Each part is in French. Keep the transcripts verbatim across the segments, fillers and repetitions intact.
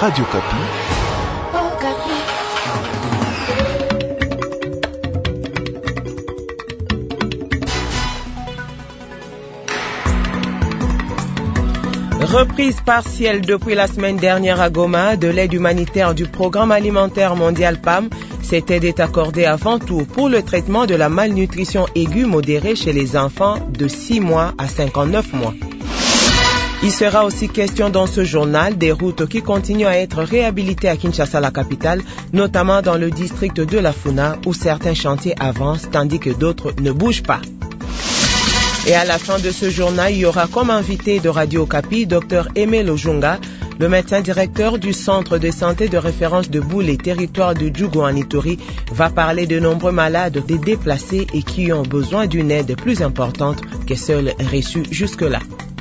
Radio Kapi. Reprise partielle depuis la semaine dernière à Goma de l'aide humanitaire du Programme alimentaire mondial P A M. Cette aide est accordée avant tout pour le traitement de la malnutrition aiguë modérée chez les enfants de six mois à cinquante-neuf mois. Il sera aussi question dans ce journal des routes qui continuent à être réhabilitées à Kinshasa, la capitale, notamment dans le district de la Funa où certains chantiers avancent tandis que d'autres ne bougent pas. Et à la fin de ce journal, il y aura comme invité de Radio Kapi Dr Aimé Lojunga, le médecin directeur du centre de santé de référence de Boulé, territoire de Djougou en Ituri, va parler de nombreux malades, des déplacés et qui ont besoin d'une aide plus importante que celle reçue jusque-là.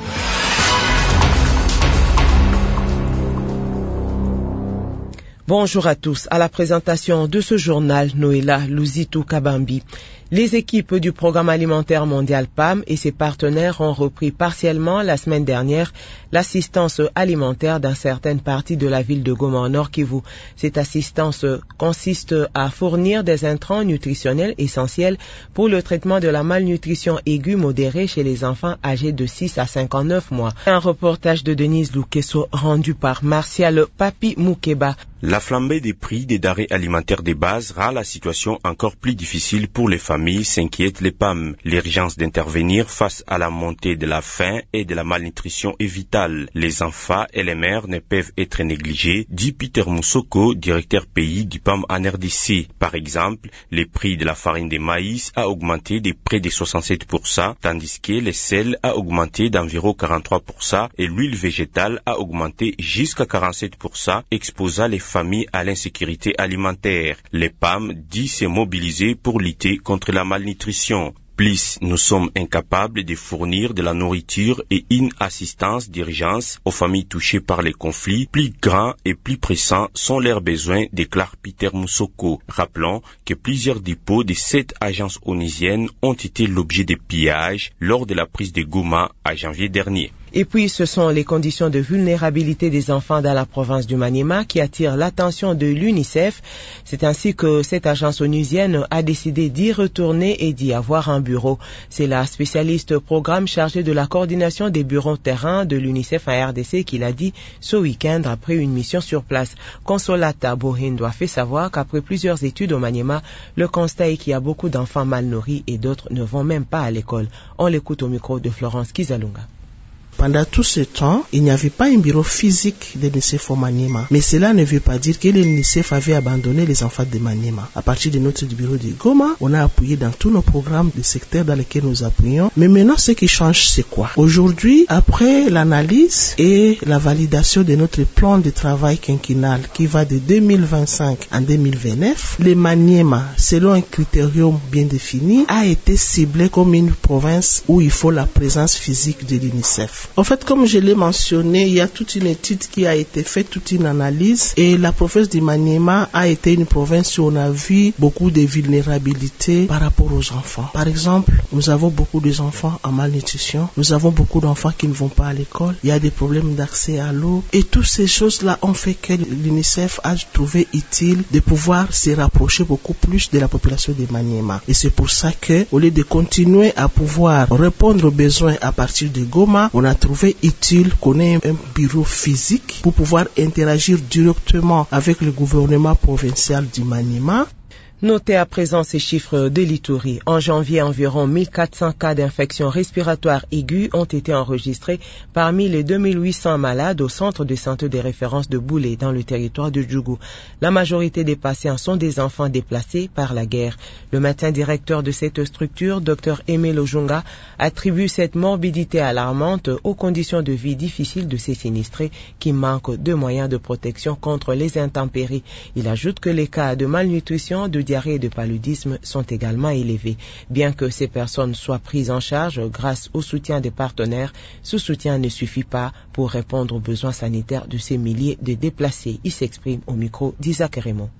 Bonjour à tous. À la présentation de ce journal, Noéla Luzitou Kabambi. Les équipes du Programme alimentaire mondial P A M et ses partenaires ont repris partiellement la semaine dernière l'assistance alimentaire dans certaines parties de la ville de Goma au Nord Kivu. Cette assistance consiste à fournir des intrants nutritionnels essentiels pour le traitement de la malnutrition aiguë modérée chez les enfants âgés de six à cinquante-neuf mois. Un reportage de Denise Lukeso rendu par Martial Papi Moukeba. La flambée des prix des denrées alimentaires de base rend la situation encore plus difficile pour les familles, s'inquiètent les P A M. L'urgence d'intervenir face à la montée de la faim et de la malnutrition est vitale. Les enfants et les mères ne peuvent être négligés, dit Peter Moussoko, directeur pays du P A M en R D C. Par exemple, le prix de la farine de maïs a augmenté de près de soixante-sept pour cent, tandis que le sel a augmenté d'environ quarante-trois pour cent et l'huile végétale a augmenté jusqu'à quarante-sept pour cent, exposant les familles à l'insécurité alimentaire. Le P A M dit se mobiliser pour lutter contre la malnutrition. Plus nous sommes incapables de fournir de la nourriture et une assistance d'urgence aux familles touchées par les conflits, plus grands et plus pressants sont leurs besoins, déclare Peter Moussoko. Rappelons que plusieurs dépôts de sept agences onusiennes ont été l'objet de pillages lors de la prise de Goma à janvier dernier. Et puis, ce sont les conditions de vulnérabilité des enfants dans la province du Maniema qui attirent l'attention de l'UNICEF. C'est ainsi que cette agence onusienne a décidé d'y retourner et d'y avoir un bureau. C'est la spécialiste programme chargée de la coordination des bureaux terrain de l'UNICEF en R D C qui l'a dit ce week-end après une mission sur place. Consolata Bohindo a fait savoir qu'après plusieurs études au Maniema, le constat est qu'il y a beaucoup d'enfants mal nourris et d'autres ne vont même pas à l'école. On l'écoute au micro de Florence Kizalunga. Pendant tout ce temps, il n'y avait pas un bureau physique de l'UNICEF au Maniema. Mais cela ne veut pas dire que l'UNICEF avait abandonné les enfants de Maniema. À partir de notre bureau de Goma, on a appuyé dans tous nos programmes de secteurs dans lesquels nous appuyons. Mais maintenant, ce qui change, c'est quoi? Aujourd'hui, après l'analyse et la validation de notre plan de travail quinquennal qui va de deux mille vingt-cinq à deux mille vingt-neuf, le Maniema, selon un critérium bien défini, a été ciblé comme une province où il faut la présence physique de l'UNICEF. En fait, comme je l'ai mentionné, il y a toute une étude qui a été faite, toute une analyse, et la province du Maniema a été une province où on a vu beaucoup de vulnérabilité par rapport aux enfants. Par exemple, nous avons beaucoup d'enfants en malnutrition, nous avons beaucoup d'enfants qui ne vont pas à l'école, il y a des problèmes d'accès à l'eau, et toutes ces choses-là ont fait que l'UNICEF a trouvé utile de pouvoir se rapprocher beaucoup plus de la population du Maniema. Et c'est pour ça que, au lieu de continuer à pouvoir répondre aux besoins à partir de Goma, on a trouvé utile qu'on ait un bureau physique pour pouvoir interagir directement avec le gouvernement provincial du Maniema. Notez à présent ces chiffres de l'Ituri. En janvier, environ mille quatre cents cas d'infection respiratoire aiguë ont été enregistrés parmi les deux mille huit cents malades au centre de santé de référence de Boulé dans le territoire de Djougou. La majorité des patients sont des enfants déplacés par la guerre. Le médecin directeur de cette structure, Dr Aimé Lojunga, attribue cette morbidité alarmante aux conditions de vie difficiles de ces sinistrés qui manquent de moyens de protection contre les intempéries. Il ajoute que les cas de malnutrition, de diarrhée et de paludisme sont également élevés. Bien que ces personnes soient prises en charge grâce au soutien des partenaires, ce soutien ne suffit pas pour répondre aux besoins sanitaires de ces milliers de déplacés. Il s'exprime au micro d'Isaac Raymond.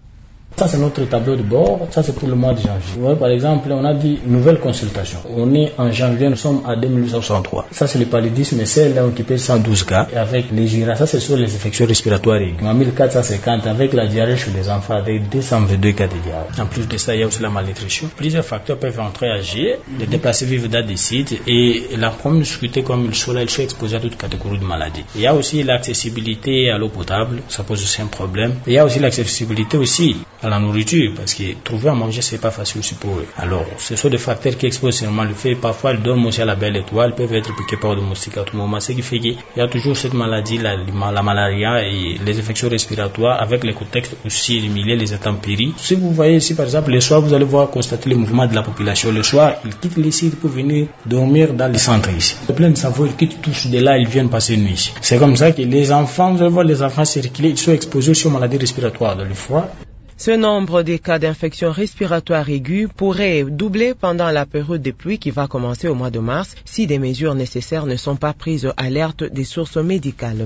Ça, c'est notre tableau de bord. Ça, c'est pour le mois de janvier. Vous voyez, par exemple, on a dit nouvelle consultation. On est en janvier, nous sommes à deux mille soixante-trois. Ça, c'est le paludisme, mais c'est là occupé cent douze cas. Et avec les G I R A, ça, c'est sur les infections respiratoires aiguës. En mille quatre cent cinquante, avec la diarrhée chez les enfants, avec deux cent vingt-deux cas de diarrhée. En plus de ça, il y a aussi la malnutrition. Plusieurs facteurs peuvent entrer à agir. Les déplacés vivent dans des sites et la promiscuité comme le soleil, elle est exposée à toute catégorie de maladies. Il y a aussi l'accessibilité à l'eau potable. Ça pose aussi un problème. Il y a aussi l'accessibilité aussi à la nourriture, parce que trouver à manger, c'est pas facile aussi pour eux. Alors, ce sont des facteurs qui exposent seulement le fait. Parfois, ils dorment aussi à la belle étoile, peuvent être piqués par des moustiques à tout moment. Ce qui fait qu'il y a toujours cette maladie, la, la malaria et les infections respiratoires, avec le contexte aussi du milieu, les intempéries. Si vous voyez ici, par exemple, le soir, vous allez voir constater le mouvement de la population. Le soir, ils quittent les sites pour venir dormir dans les centres ici. Le plein de Savoie, ils quittent tous de là, ils viennent passer une nuit ici. C'est comme ça que les enfants, vous allez voir les enfants circuler, ils sont exposés aussi aux maladies respiratoires, dans le froid. Ce nombre des cas d'infection respiratoire aiguë pourrait doubler pendant la période de pluie qui va commencer au mois de mars si des mesures nécessaires ne sont pas prises à l'alerte des sources médicales.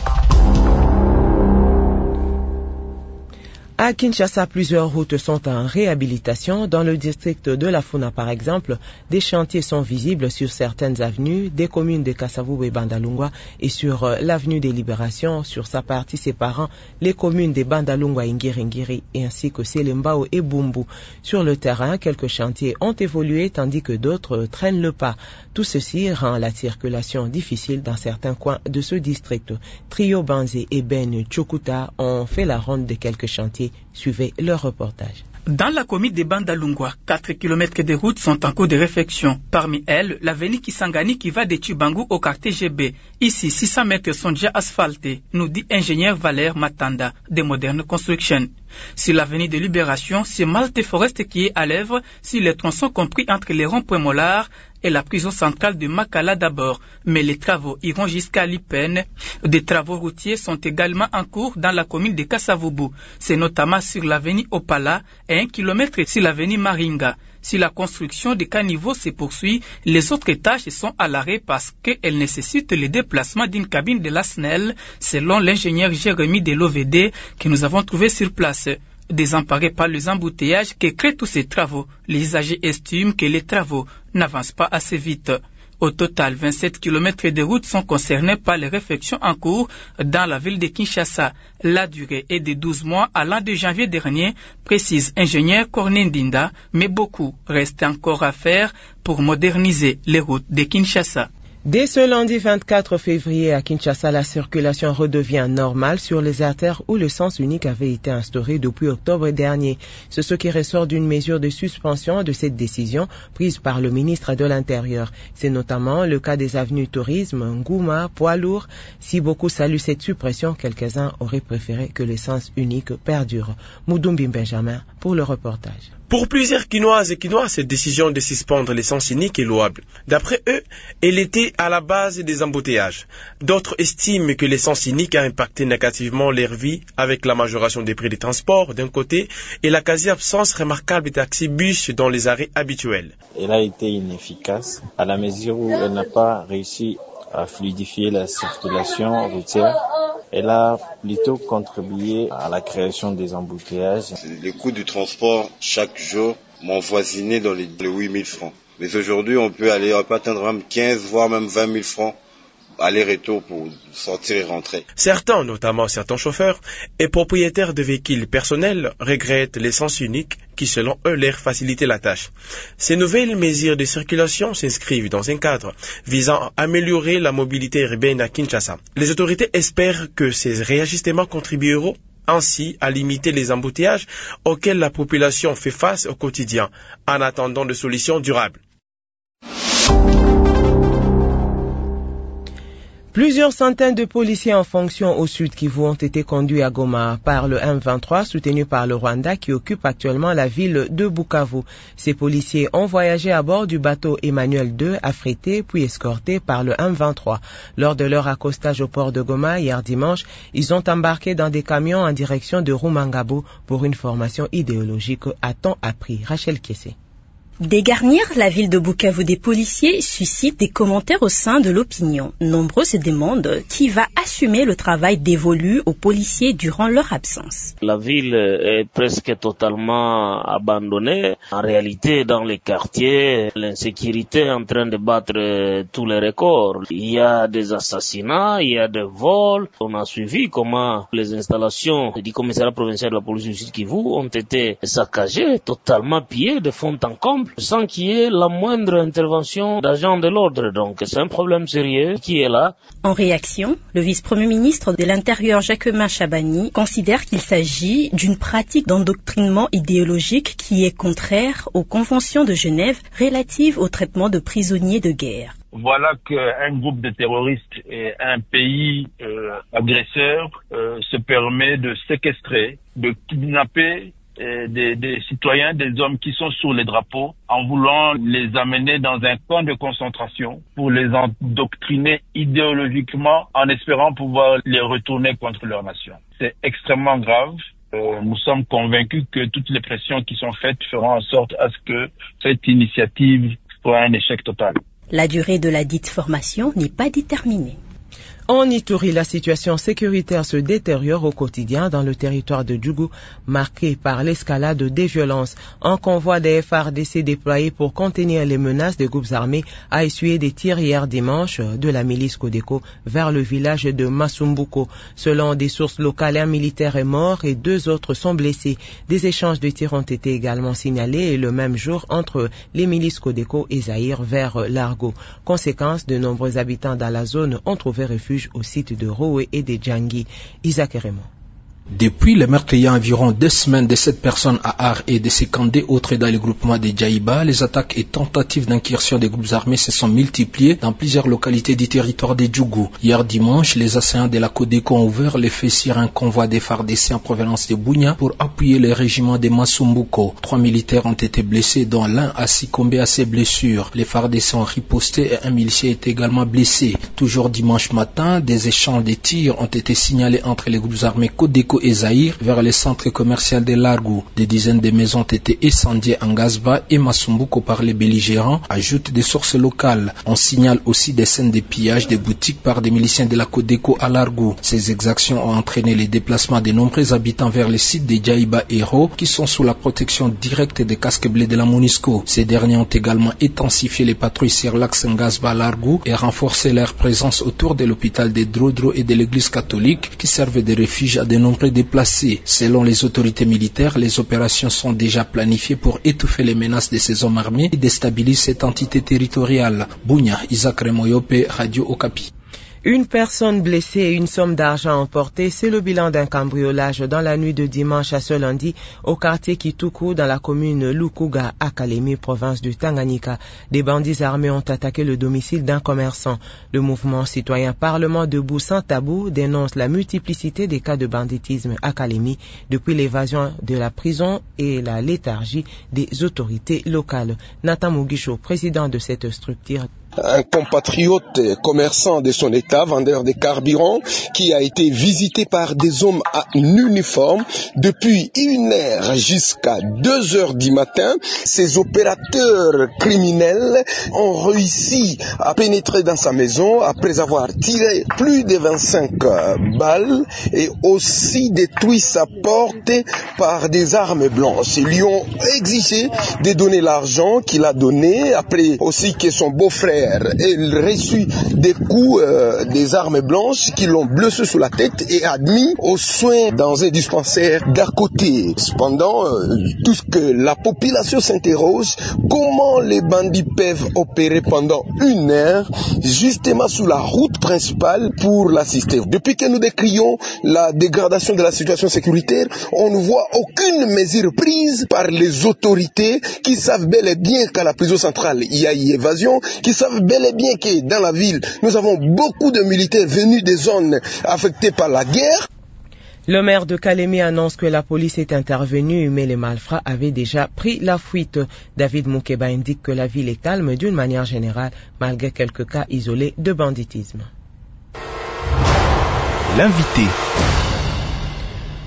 À Kinshasa, plusieurs routes sont en réhabilitation. Dans le district de la Funa, par exemple, des chantiers sont visibles sur certaines avenues des communes de Kasavubu et Bandalungwa et sur l'avenue des Libérations, sur sa partie séparant les communes de Bandalungwa et Ngiri et ainsi que Selembao et Bumbu. Sur le terrain, quelques chantiers ont évolué tandis que d'autres traînent le pas. Tout ceci rend la circulation difficile dans certains coins de ce district. Trio Banzé et Ben Chokuta ont fait la ronde de quelques chantiers. Suivez leur reportage. Dans la commune de Bandalungwa, quatre kilomètres de routes sont en cours de réfection. Parmi elles, l'avenue Kisangani qui va de Tubangu au quartier G B. Ici, six cents mètres sont déjà asphaltés, nous dit ingénieur Valère Matanda, de Modern Construction. Sur l'avenue de Libération, c'est Malte Forest qui est à l'œuvre, sur les tronçons compris entre les ronds-points Mollard et la prison centrale de Makala d'abord. Mais les travaux iront jusqu'à Lipen. Des travaux routiers sont également en cours dans la commune de Kasavubu. C'est notamment sur l'avenue Opala et un kilomètre sur l'avenue Maringa. Si la construction des caniveaux se poursuit, les autres tâches sont à l'arrêt parce qu'elles nécessitent le déplacement d'une cabine de la S N E L, selon l'ingénieur Jérémy de l'O V D que nous avons trouvé sur place. Désemparés par les embouteillages que créent tous ces travaux, les usagers estiment que les travaux n'avancent pas assez vite. Au total, vingt-sept kilomètres de routes sont concernés par les réflexions en cours dans la ville de Kinshasa. La durée est de douze mois à l'an de janvier dernier, précise ingénieur Corné Dinda, mais beaucoup reste encore à faire pour moderniser les routes de Kinshasa. Dès ce lundi vingt-quatre février à Kinshasa, la circulation redevient normale sur les artères où le sens unique avait été instauré depuis octobre dernier. C'est ce qui ressort d'une mesure de suspension de cette décision prise par le ministre de l'Intérieur. C'est notamment le cas des avenues Tourisme, Ngouma, Poids-Lourd. Si beaucoup saluent cette suppression, quelques-uns auraient préféré que le sens unique perdure. Moudoumbi Benjamin pour le reportage. Pour plusieurs Quinoises et Quinois, cette décision de suspendre l'essence unique est louable. D'après eux, elle était à la base des embouteillages. D'autres estiment que l'essence unique a impacté négativement leur vie avec la majoration des prix des transports d'un côté et la quasi-absence remarquable des taxis-bus dans les arrêts habituels. Elle a été inefficace à la mesure où elle n'a pas réussi à fluidifier la circulation routière. Elle a plutôt contribué à la création des embouteillages. Les coûts du transport chaque jour m'ont voisiné dans les huit mille francs. Mais aujourd'hui, on peut aller, on peut atteindre même quinze, voire même vingt mille francs aller-retour pour sortir et rentrer. Certains, notamment certains chauffeurs et propriétaires de véhicules personnels, regrettent l'essence unique qui, selon eux, leur facilitait la tâche. Ces nouvelles mesures de circulation s'inscrivent dans un cadre visant à améliorer la mobilité urbaine à Kinshasa. Les autorités espèrent que ces réajustements contribueront ainsi à limiter les embouteillages auxquels la population fait face au quotidien, en attendant des solutions durables. Plusieurs centaines de policiers en fonction au Sud Kivu ont été conduits à Goma par le M vingt-trois soutenu par le Rwanda qui occupe actuellement la ville de Bukavu. Ces policiers ont voyagé à bord du bateau Emmanuel deux affrété puis escortés par le M vingt-trois. Lors de leur accostage au port de Goma hier dimanche, ils ont embarqué dans des camions en direction de Rumangabo pour une formation idéologique, a-t-on appris. Rachel Kessé. Dégarnir la ville de Bukavu des policiers suscite des commentaires au sein de l'opinion. Nombreux se demandent qui va assumer le travail dévolu aux policiers durant leur absence. La ville est presque totalement abandonnée. En réalité, dans les quartiers, l'insécurité est en train de battre tous les records. Il y a des assassinats, il y a des vols. On a suivi comment les installations du commissariat provincial de la police du Sud Kivu ont été saccagées, totalement pillées de fond en comble, sans qu'il y ait la moindre intervention d'agents de l'ordre. Donc c'est un problème sérieux qui est là. En réaction, le vice-premier ministre de l'Intérieur Jacquemin Chabani considère qu'il s'agit d'une pratique d'endoctrinement idéologique qui est contraire aux conventions de Genève relatives au traitement de prisonniers de guerre. Voilà qu'un groupe de terroristes et un pays euh, agresseur euh, se permet de séquestrer, de kidnapper Des, des citoyens, des hommes qui sont sous les drapeaux, en voulant les amener dans un camp de concentration pour les endoctriner idéologiquement en espérant pouvoir les retourner contre leur nation. C'est extrêmement grave. Euh, nous sommes convaincus que toutes les pressions qui sont faites feront en sorte à ce que cette initiative soit un échec total. La durée de la dite formation n'est pas déterminée. En Ituri, la situation sécuritaire se détériore au quotidien dans le territoire de Djougou, marqué par l'escalade des violences. Un convoi des F A R D C déployé pour contenir les menaces des groupes armés a essuyé des tirs hier dimanche de la milice Codeco vers le village de Masumbuko. Selon des sources locales, un militaire est mort et deux autres sont blessés. Des échanges de tirs ont été également signalés le même jour entre les milices Codeco et Zaïre vers Largo. Conséquence, de nombreux habitants dans la zone ont trouvé refuge au site de Rowe et de Djangui. Isaac Raymond. Depuis le meurtre il y a environ deux semaines de sept personnes à Ar et de Sekandé, autres dans le groupement de Djaïba, les attaques et tentatives d'incursion des groupes armés se sont multipliées dans plusieurs localités du territoire de Djougou. Hier dimanche, les assaillants de la Codeco ont ouvert les feux sur un convoi des F A R D C en provenance de Bounia pour appuyer le régiment de Masumbuko. Trois militaires ont été blessés, dont l'un a succombé à ses blessures. Les F A R D C ont riposté et un milicier est également blessé. Toujours dimanche matin, des échanges de tirs ont été signalés entre les groupes armés Codeco et Zaïre vers le centre commercial de Largo. Des dizaines de maisons ont été incendiées en Gazba et Masumbuko par les belligérants, ajoutent des sources locales. On signale aussi des scènes de pillage des boutiques par des miliciens de la Codeco à Largo. Ces exactions ont entraîné les déplacements de nombreux habitants vers les sites de Djaïba et Ro, qui sont sous la protection directe des casques bleus de la MONUSCO. Ces derniers ont également intensifié les patrouilles sur l'axe Gazba Largo et renforcé leur présence autour de l'hôpital de Drodro et de l'église catholique, qui servent de refuge à de nombreux déplacés. Selon les autorités militaires, les opérations sont déjà planifiées pour étouffer les menaces de ces hommes armés et déstabiliser cette entité territoriale. Bounia, Isaac Remoyope, Radio Okapi. Une personne blessée et une somme d'argent emportée, c'est le bilan d'un cambriolage dans la nuit de dimanche à ce lundi au quartier Kituku dans la commune Lukuga à Kalemi, province du Tanganyika. Des bandits armés ont attaqué le domicile d'un commerçant. Le mouvement citoyen Parlement debout sans tabou dénonce la multiplicité des cas de banditisme à Kalemi depuis l'évasion de la prison et la léthargie des autorités locales. Nathan Mugisho, président de cette structure. Un compatriote commerçant de son état, vendeur de carburant, qui a été visité par des hommes à uniforme depuis une heure jusqu'à deux heures du matin. Ces opérateurs criminels ont réussi à pénétrer dans sa maison après avoir tiré plus de vingt-cinq balles et aussi détruit sa porte par des armes blanches. Ils lui ont exigé de donner l'argent qu'il a donné, après aussi que son beau-frère et il reçut des coups euh, des armes blanches qui l'ont blessé sur la tête et admis aux soins dans un dispensaire d'à côté. Cependant, euh, tout ce que la population s'interroge, comment les bandits peuvent opérer pendant une heure justement sur la route principale pour l'assister. Depuis que nous décrions la dégradation de la situation sécuritaire, on ne voit aucune mesure prise par les autorités qui savent bel et bien qu'à la prison centrale il y a eu évasion, qui savent bel et bien que dans la ville, nous avons beaucoup de militaires venus des zones affectées par la guerre. Le maire de Kalemi annonce que la police est intervenue, mais les malfrats avaient déjà pris la fuite. David Moukeba indique que la ville est calme d'une manière générale, malgré quelques cas isolés de banditisme. L'invité.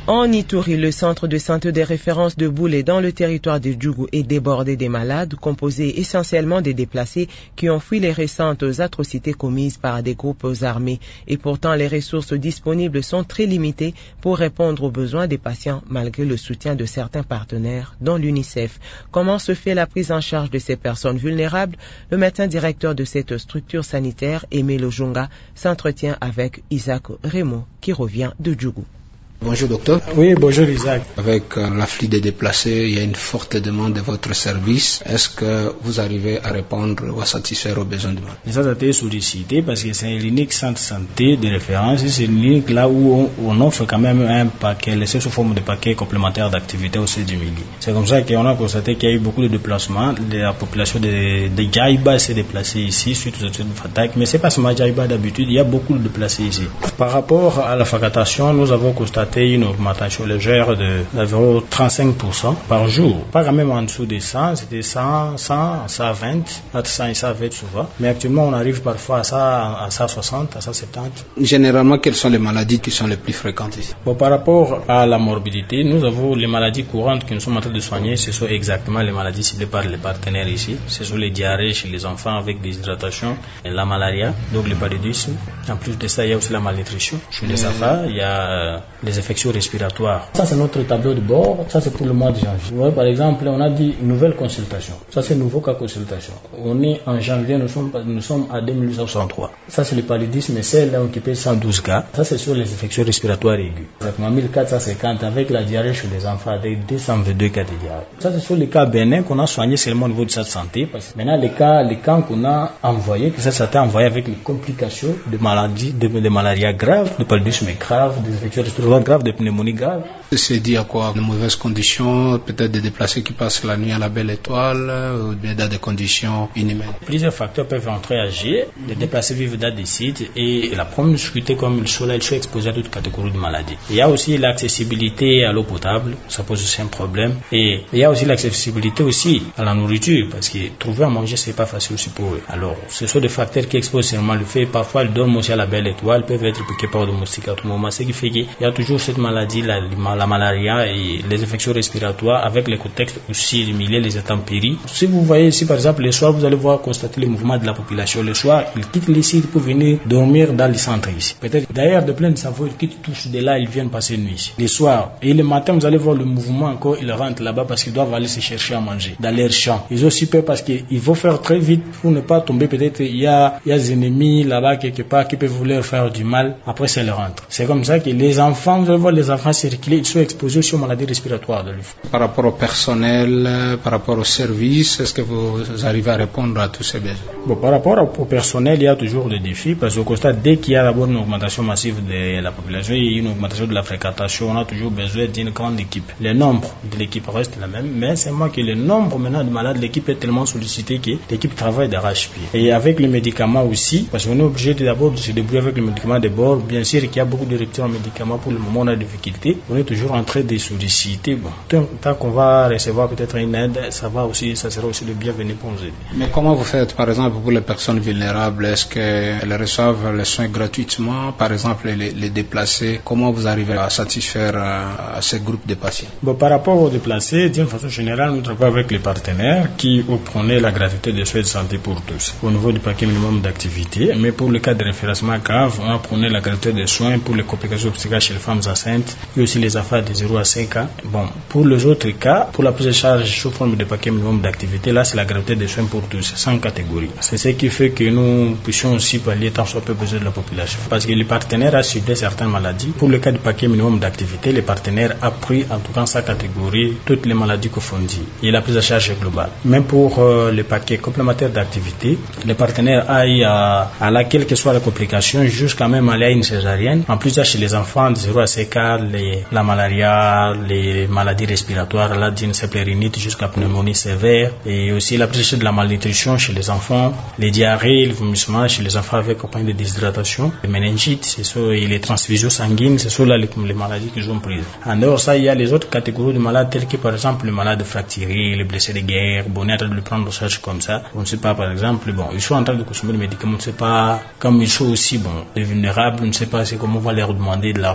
En Ituri, le centre de santé de référence de Boulé dans le territoire de Djougou est débordé des malades, composé essentiellement des déplacés qui ont fui les récentes atrocités commises par des groupes armés. Et pourtant, les ressources disponibles sont très limitées pour répondre aux besoins des patients malgré le soutien de certains partenaires, dont l'UNICEF. Comment se fait la prise en charge de ces personnes vulnérables? Le médecin directeur de cette structure sanitaire, Aimé Lojunga, s'entretient avec Isaac Remo, qui revient de Djougou. Bonjour docteur. Oui, bonjour Isaac. Avec euh, l'afflux des déplacés, il y a une forte demande de votre service. Est-ce que vous arrivez à répondre ou à satisfaire aux besoins du monde? Ça a été sollicité parce que c'est l'unique centre de santé de référence. C'est l'unique là où on, on offre quand même un paquet, laissé sous forme de paquet complémentaire d'activités au sein du milieu. C'est comme ça qu'on a constaté qu'il y a eu beaucoup de déplacements. La population de, de Djaïba s'est déplacée ici suite aux études de Fatak. Mais c'est pas seulement Djaïba d'habitude, il y a beaucoup de déplacés ici. Par rapport à la fréquentation, nous avons constaté une augmentation légère de d'environ trente-cinq pour cent par jour. Pas quand même en dessous des cent, c'était cent, cent, cent vingt, entre cent et cent vingt souvent. Mais actuellement, on arrive parfois à ça, à cent soixante, à cent soixante-dix. Généralement, quelles sont les maladies qui sont les plus fréquentes ici? Bon, par rapport à la morbidité, nous avons les maladies courantes que nous sommes en train de soigner. Ce sont exactement les maladies ciblées par les partenaires ici. Ce sont les diarrhées chez les enfants avec des hydratations, la malaria, donc le paludisme. En plus de ça, il y a aussi la malnutrition. Chez les enfants, il y a les infections respiratoires. Ça, c'est notre tableau de bord. Ça, c'est pour le mois de janvier. Ouais, par exemple, on a dit nouvelle consultation. Ça, c'est nouveau cas consultation. On est en janvier, nous sommes, nous sommes à deux mille huit cent soixante-trois. Ça, c'est le paludisme, et c'est là occupé cent douze cas. Ça, c'est sur les infections respiratoires aiguës. Exactement mille quatre cent cinquante avec la diarrhée chez les enfants avec deux cent vingt-deux cas de diarrhée. Ça, c'est sur les cas bénins qu'on a soignés seulement au niveau de sa santé. Parce que maintenant, les cas, les cas qu'on a envoyés, que ça, ça a été envoyé avec les complications de maladies, de, de malaria grave, de paludisme grave, des infections respiratoires graves, de pneumonie grave. C'est dit à quoi? De mauvaises conditions, peut-être des déplacés qui passent la nuit à la Belle Étoile, ou bien dans des conditions inhumaines. Plusieurs facteurs peuvent entrer à agir. Les déplacés vivent dans des sites et la promiscuité comme le soleil, ils sont exposés à toutes catégories de maladies. Il y a aussi l'accessibilité à l'eau potable, ça pose aussi un problème. Et il y a aussi l'accessibilité aussi à la nourriture, parce que trouver à manger, c'est pas facile aussi pour eux. Alors, ce sont des facteurs qui exposent seulement le fait. Parfois, ils dorment aussi à la Belle Étoile, peuvent être piqués par des moustiques à tout moment, ce qui fait qu'il y a toujours cette maladie, la, la malaria et les infections respiratoires avec le contexte aussi du milieu, les intempéries. Si vous voyez ici, par exemple, le soir, vous allez voir constater le mouvement de la population. Le soir, ils quittent les sites pour venir dormir dans les centres ici. Peut-être d'ailleurs de plein de Savoie, ils quittent tous de là, ils viennent passer une nuit ici. Le soir. Et le matin, vous allez voir le mouvement encore, ils rentrent là-bas parce qu'ils doivent aller se chercher à manger dans leurs champs. Ils ont aussi peur parce qu'il faut faire très vite pour ne pas tomber. Peut-être il y a, il y a des ennemis là-bas quelque part qui peuvent vouloir faire du mal. Après, c'est le rentre. C'est comme ça que les enfants, vous allez voir les enfants circuler, ils sont exposés aussi aux maladies respiratoires de l'U F. Par rapport au personnel, par rapport au service, est-ce que vous arrivez à répondre à tous ces besoins? Bon, par rapport au personnel, il y a toujours des défis parce qu'on constate dès qu'il y a d'abord une augmentation massive de la population et une augmentation de la fréquentation, on a toujours besoin d'une grande équipe. Le nombre de l'équipe reste le même, mais c'est moi que le nombre maintenant de malades, l'équipe est tellement sollicitée que l'équipe travaille d'arrache-pied. Et avec les médicaments aussi, parce qu'on est obligé d'abord de se débrouiller avec les médicaments de bord. Bien sûr qu'il y a beaucoup de ruptures en médicaments pour le moment, on a des difficultés. On est toujours en train de solliciter. Bon, tant, tant qu'on va recevoir peut-être une aide, ça va aussi, ça sera aussi le bienvenu pour nous aider. Mais comment vous faites, par exemple, pour les personnes vulnérables? Est-ce qu'elles reçoivent les soins gratuitement? Par exemple, les, les déplacés, comment vous arrivez à satisfaire à, à ces groupes de patients? Bon, par rapport aux déplacés, d'une façon générale, nous travaillons avec les partenaires qui prônaient la gratuité des soins de santé pour tous au niveau du paquet minimum d'activité. Mais pour le cas de référencement grave, on a prôné la gratuité des soins pour les complications obstétricales chez les femmes enceintes et aussi les enfants de zéro à cinq ans. Bon, pour les autres cas, pour la prise de charge sous forme de paquet minimum d'activité, là, c'est la gratuité des soins pour tous, sans catégorie. C'est ce qui fait que nous puissions aussi pallier tant soit peu besoin de la population. Parce que les partenaires ont ciblé certaines maladies. Pour le cas du paquet minimum d'activité, les partenaires ont pris, en tout cas, sa catégorie, toutes les maladies confondues. Et la prise de charge est globale. Même pour euh, les paquets complémentaires d'activité, les partenaires aillent à, à la, quelle que soit la complication, jusqu'à même aller à une césarienne. En plus, chez les enfants de zéro à cinq ans, les, la malaria, les maladies respiratoires, la dyséplérinite jusqu'à pneumonie sévère, et aussi la prise de la malnutrition chez les enfants, les diarrhées, les vomissements chez les enfants avec compagnie de déshydratation, les méningites, c'est ça, et les transfusions sanguines, c'est ça là les, les maladies qu'ils ont prises. En dehors ça, il y a les autres catégories de malades telles que par exemple les malades fracturés, les blessés de guerre, bon, on est en train de le prendre en charge comme ça. On ne sait pas par exemple, bon, ils sont en train de consommer des médicaments, on ne sait pas, comme ils sont aussi, bon, des vulnérables, on ne sait pas c'est comment on va leur demander de l'argent.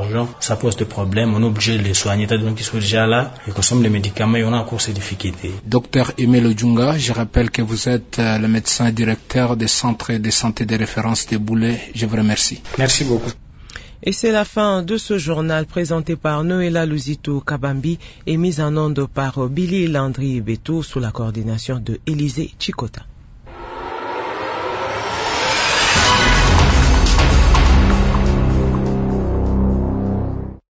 ça pose des problèmes, on est obligé de les soigner, donc ils sont déjà là, ils consomment des médicaments et on a encore ces difficultés. Docteur Emile Djunga, je rappelle que vous êtes le médecin directeur des centres de santé de référence de Boulé. Je vous remercie. Merci beaucoup. Et c'est la fin de ce journal présenté par Noëlla Luzito Kabambi et mis en onde par Billy Landry Beto sous la coordination de Élisée Chikota.